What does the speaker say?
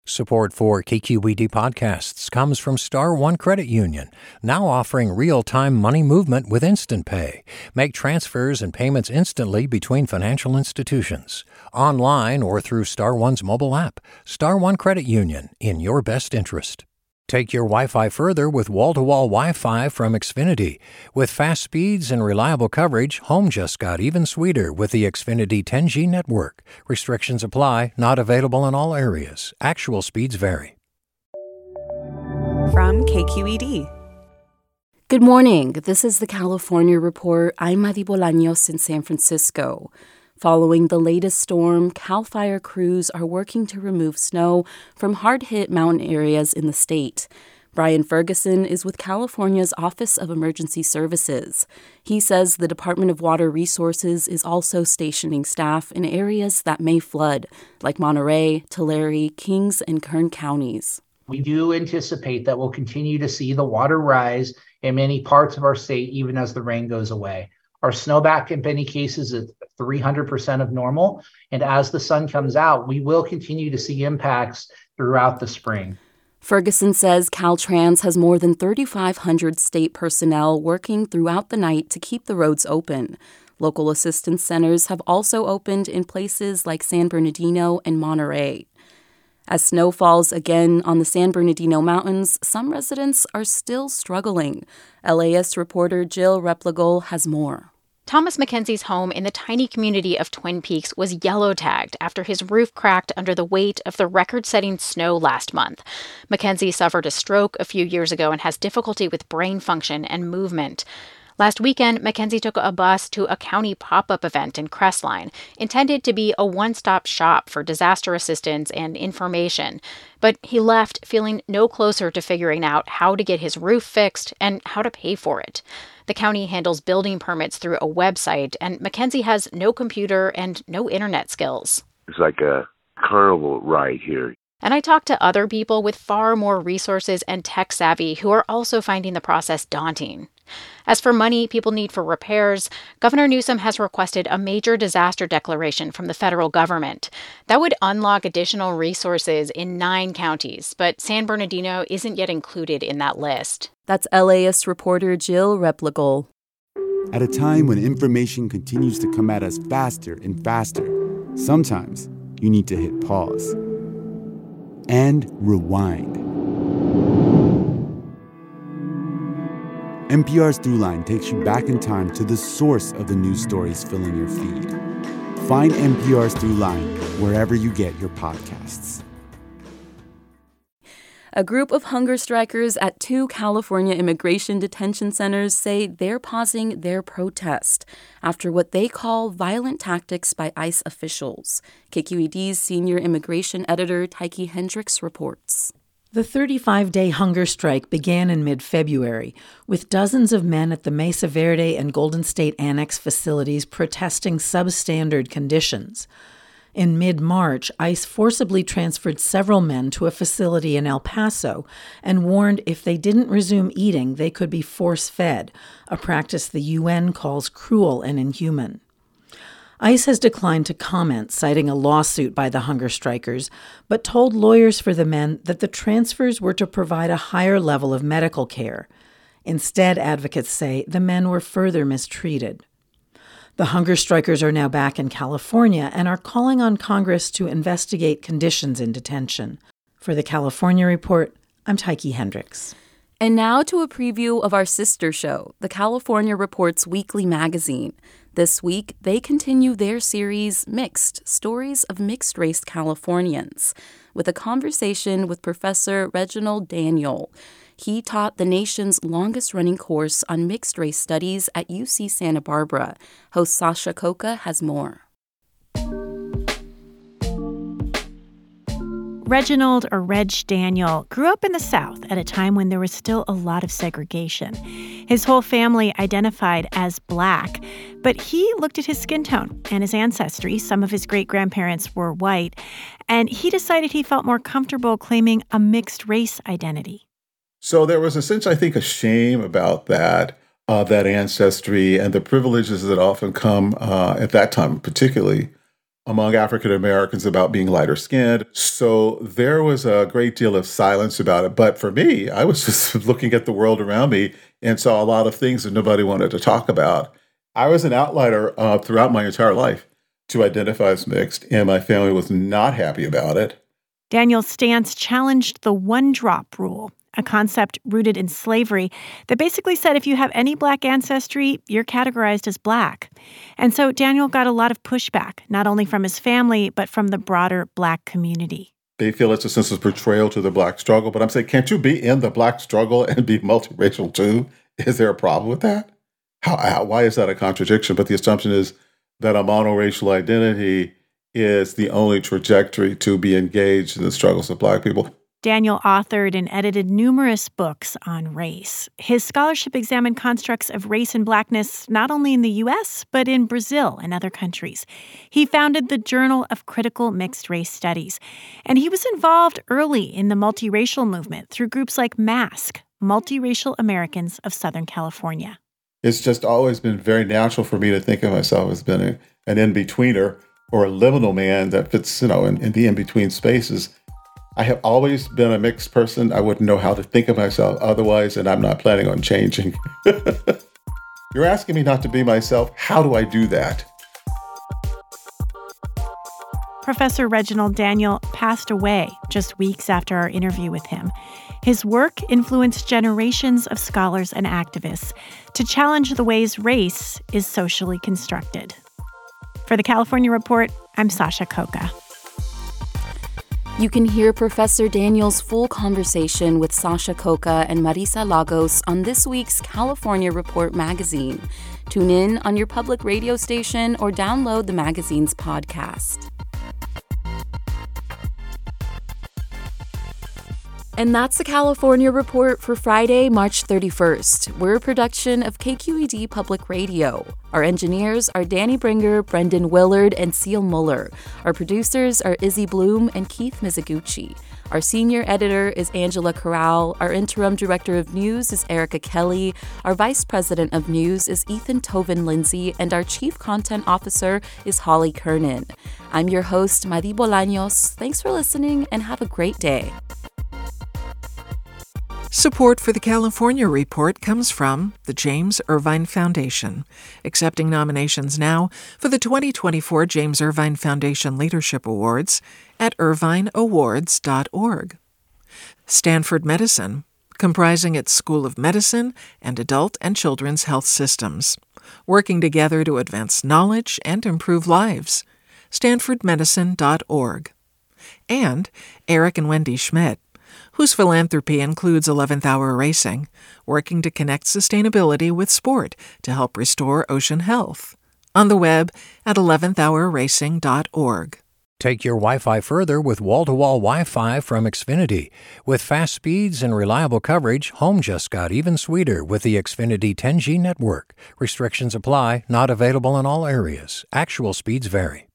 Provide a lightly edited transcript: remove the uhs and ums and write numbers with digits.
Support for KQED podcasts comes from Star One Credit Union, now offering real-time money movement with Instant Pay. Make transfers and payments instantly between financial institutions, online or through Star One's mobile app. Star One Credit Union, in your best interest. Take your Wi-Fi further with wall-to-wall Wi-Fi from Xfinity. With fast speeds and reliable coverage, home just got even sweeter with the Xfinity 10G network. Restrictions apply, not available in all areas. Actual speeds vary. From KQED. Good morning. This is the California Report. I'm Madi Bolaños in San Francisco. Following the latest storm, CAL FIRE crews are working to remove snow from hard-hit mountain areas in the state. Brian Ferguson is with California's Office of Emergency Services. He says the Department of Water Resources is also stationing staff in areas that may flood, like Monterey, Tulare, Kings, and Kern counties. We do anticipate that we'll continue to see the water rise in many parts of our state even as the rain goes away. Our snowpack in many cases is 300% of normal, and as the sun comes out, we will continue to see impacts throughout the spring. Ferguson says Caltrans has more than 3,500 state personnel working throughout the night to keep the roads open. Local assistance centers have also opened in places like San Bernardino and Monterey. As snow falls again on the San Bernardino Mountains, some residents are still struggling. LAist reporter Jill Replogle has more. Thomas Mackenzie's home in the tiny community of Twin Peaks was yellow-tagged after his roof cracked under the weight of the record-setting snow last month. Mackenzie suffered a stroke a few years ago and has difficulty with brain function and movement. Last weekend, Mackenzie took a bus to a county pop-up event in Crestline, intended to be a one-stop shop for disaster assistance and information. But he left feeling no closer to figuring out how to get his roof fixed and how to pay for it. The county handles building permits through a website, and Mackenzie has no computer and no internet skills. It's like a carnival ride here. And I talked to other people with far more resources and tech savvy who are also finding the process daunting. As for money people need for repairs, Governor Newsom has requested a major disaster declaration from the federal government. That would unlock additional resources in 9 counties, but San Bernardino isn't yet included in that list. That's LAist reporter Jill Replogle. At a time when information continues to come at us faster and faster, sometimes you need to hit pause and rewind. NPR's Throughline takes you back in time to the source of the news stories filling your feed. Find NPR's Throughline wherever you get your podcasts. A group of hunger strikers at 2 California immigration detention centers say they're pausing their protest after what they call violent tactics by ICE officials. KQED's senior immigration editor Tyche Hendricks reports. The 35-day hunger strike began in mid-February, with dozens of men at the Mesa Verde and Golden State Annex facilities protesting substandard conditions. In mid-March, ICE forcibly transferred several men to a facility in El Paso and warned if they didn't resume eating, they could be force-fed, a practice the UN calls cruel and inhuman. ICE has declined to comment, citing a lawsuit by the hunger strikers, but told lawyers for the men that the transfers were to provide a higher level of medical care. Instead, advocates say the men were further mistreated. The hunger strikers are now back in California and are calling on Congress to investigate conditions in detention. For the California Report, I'm Tyche Hendricks. And now to a preview of our sister show, the California Report's weekly magazine. This week, they continue their series, Mixed, Stories of Mixed-Race Californians, with a conversation with Professor Reginald Daniel. He taught the nation's longest-running course on mixed-race studies at UC Santa Barbara. Host Sasha Coca has more. Reginald, or Reg Daniel, grew up in the South at a time when there was still a lot of segregation. His whole family identified as Black, but he looked at his skin tone and his ancestry. Some of his great-grandparents were white, and he decided he felt more comfortable claiming a mixed-race identity. So there was a sense, I think, a shame about that ancestry and the privileges that often come at that time, particularly among African Americans about being lighter skinned. So there was a great deal of silence about it. But for me, I was just looking at the world around me and saw a lot of things that nobody wanted to talk about. I was an outlier throughout my entire life to identify as mixed, and my family was not happy about it. Daniel's stance challenged the one-drop rule, a concept rooted in slavery that basically said if you have any Black ancestry, you're categorized as Black. And so Daniel got a lot of pushback, not only from his family, but from the broader Black community. They feel it's a sense of betrayal to the Black struggle. But I'm saying, can't you be in the Black struggle and be multiracial too? Is there a problem with that? Why is that a contradiction? But the assumption is that a monoracial identity is the only trajectory to be engaged in the struggles of Black people. Daniel authored and edited numerous books on race. His scholarship examined constructs of race and Blackness not only in the U.S., but in Brazil and other countries. He founded the Journal of Critical Mixed Race Studies, and he was involved early in the multiracial movement through groups like MASC, Multiracial Americans of Southern California. It's just always been very natural for me to think of myself as being an in-betweener or a liminal man that fits, in the in-between spaces. I have always been a mixed person. I wouldn't know how to think of myself otherwise, and I'm not planning on changing. You're asking me not to be myself. How do I do that? Professor Reginald Daniel passed away just weeks after our interview with him. His work influenced generations of scholars and activists to challenge the ways race is socially constructed. For the California Report, I'm Sasha Khokha. You can hear Professor Daniel's full conversation with Sasha Khokha and Marisa Lagos on this week's California Report magazine. Tune in on your public radio station or download the magazine's podcast. And that's the California Report for Friday, March 31st. We're a production of KQED Public Radio. Our engineers are Danny Bringer, Brendan Willard, and Seal Muller. Our producers are Izzy Bloom and Keith Mizuguchi. Our senior editor is Angela Corral. Our interim director of news is Erica Kelly. Our vice president of news is Ethan Toven-Lindsay. And our chief content officer is Holly Kernan. I'm your host, Madi Bolaños. Thanks for listening and have a great day. Support for the California Report comes from the James Irvine Foundation, accepting nominations now for the 2024 James Irvine Foundation Leadership Awards at irvineawards.org. Stanford Medicine, comprising its School of Medicine and Adult and Children's Health Systems, working together to advance knowledge and improve lives. stanfordmedicine.org. And Eric and Wendy Schmidt, whose philanthropy includes 11th Hour Racing, working to connect sustainability with sport to help restore ocean health. On the web at 11thhourracing.org. Take your Wi-Fi further with wall-to-wall Wi-Fi from Xfinity. With fast speeds and reliable coverage, home just got even sweeter with the Xfinity 10G network. Restrictions apply, not available in all areas. Actual speeds vary.